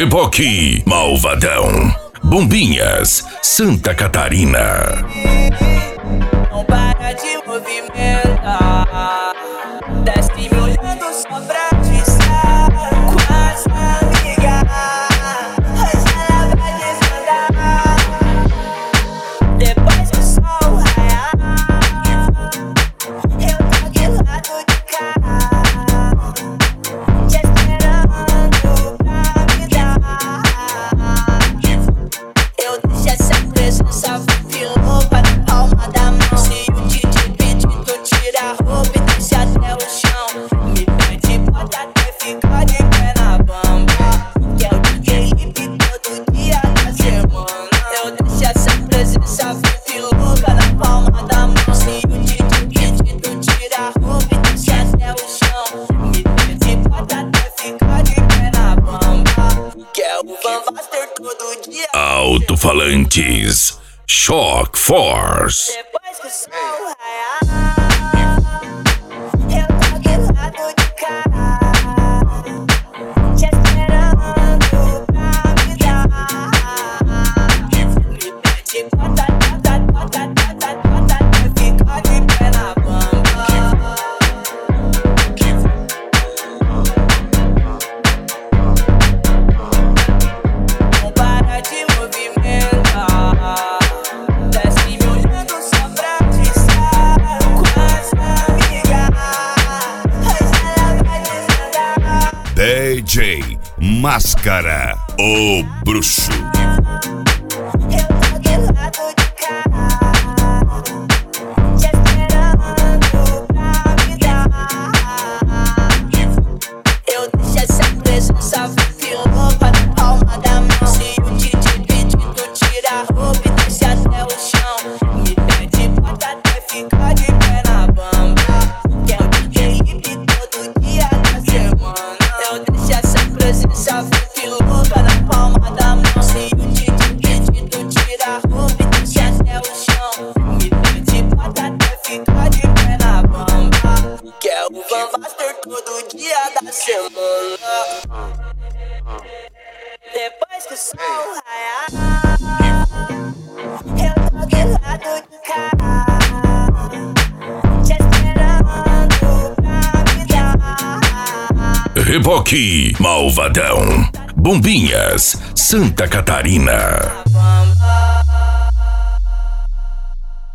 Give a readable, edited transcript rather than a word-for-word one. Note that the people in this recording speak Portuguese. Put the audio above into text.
Reboque Malvadão, Bombinhas, Santa Catarina. Não para de movimentar, desce me olhando só pra discar. Com as amigas, hoje ela vai desandar. Depois do sol raiar, eu tô aqui lado de cá, te esperando pra me dar. Eu deixo essa presença louca na palma da mão. Se o DJ pedir, tu tira a roupa e desce até o chão. Me pede, pode até ficar de pé na bamba, que é o DJ Hip todo dia da semana. Eu deixo essa presença louca na palma da mão. Se o DJ pedir, tu tira a roupa e desce até o chão. Me pede, pode até ficar de pé na bamba, que é o Van Baster todo dia. Alto-falantes, Shock Force. Depois que o sol raiar, eu tô aqui lado de cá, te esperando pra me dar. Me pede, bota, fica de pé na bamba. Não para de movimentar, desce me olhando só pra discar. Com as amigas, hoje ela vai desandar. DJ Máscara, o bruxo. Eu tô aqui lado de cá, te esperando pra me dar. Eu deixo essa presença louca na palma da mão. Se o DJ pedir, tu tira a roupa e desce até o chão. Me pede, pode até ficar de pé na bamba, que é o DJ Hip todo dia da semana. Eu deixo essa presença louca na palma da mão. Se o DJ pedir, tu tira a roupa e desce até o chão. Me pede, pode até ficar de pé na bamba, que é o Van Baster todo dia da semana. Depois que o sol raiar, eu tô aqui lado de cá, te esperando pra me dar. Reboque Malvadão, Bombinhas, Santa Catarina.